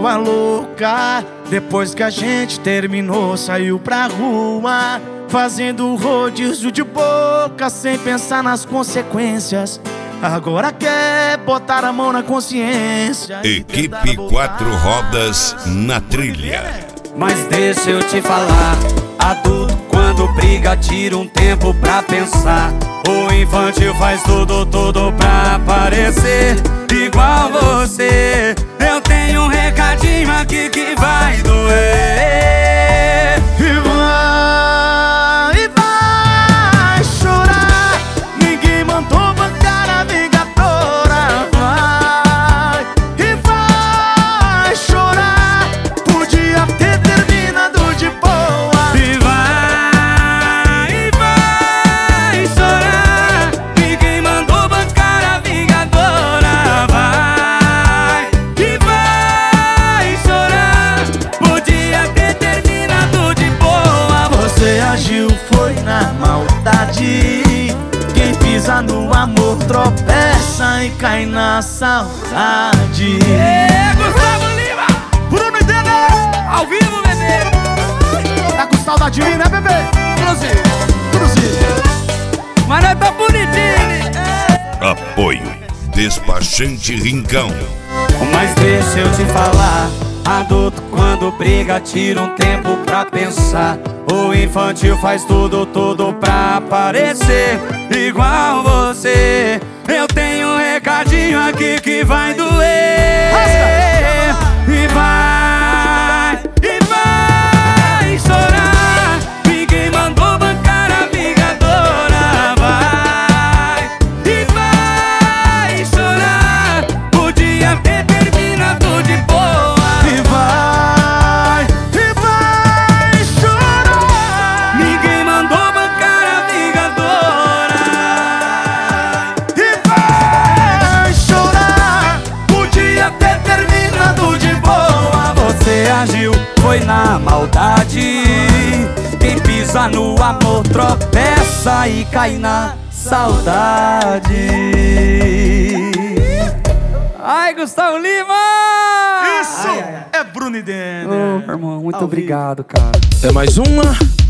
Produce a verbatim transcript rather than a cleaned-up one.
ficou a louca. Depois que a gente terminou, saiu pra rua, fazendo rodízio de boca, sem pensar nas consequências. Agora quer botar a mão na consciência. Equipe Quatro Rodas na trilha. Mas deixa eu te falar, adulto quando briga tira um tempo pra pensar. O infantil faz tudo, tudo pra parecer igual você. Eu tenho um recadinho aqui que vai doer. E vai, e vai chorar. Ninguém mandou bancar a vingadora. Vai, e vai chorar. Podia ter terminado de boa. E vai, e vai chorar. Ninguém mandou bancar a vingadora. Vai, e vai chorar. Podia ter terminado de boa. Você agiu, foi na maldade. Quem pisa no amor tropeça e cai na saudade. É, Gustavo Lima, Bruno e Denner, ao vivo, bebê. tá com saudade de mim, né, bebê? Produzir, produzir. Mas nós tá bonitinho. Apoio Despachante Rincão. Mas deixa eu te falar, adulto quando briga tira um tempo pra pensar. O infantil faz tudo, tudo pra parecer igual você. Eu tenho um recadinho aqui que vai doer. E vai, e vai chorar. Ninguém mandou bancar a vingadora. Vai, e vai chorar. Podia ter terminado de boa. E vai, e vai chorar. Ninguém mandou bancar a vingadora. E vai chorar. Podia ter terminado de boa. Você agiu, foi na maldade. Quem pisa no amor tropeça e cai na saudade. Ai, Gustavo Lima! Isso Ai, ai, ai. é Bruno e Denner. Ô, irmão, muito Ao obrigado, cara. É mais uma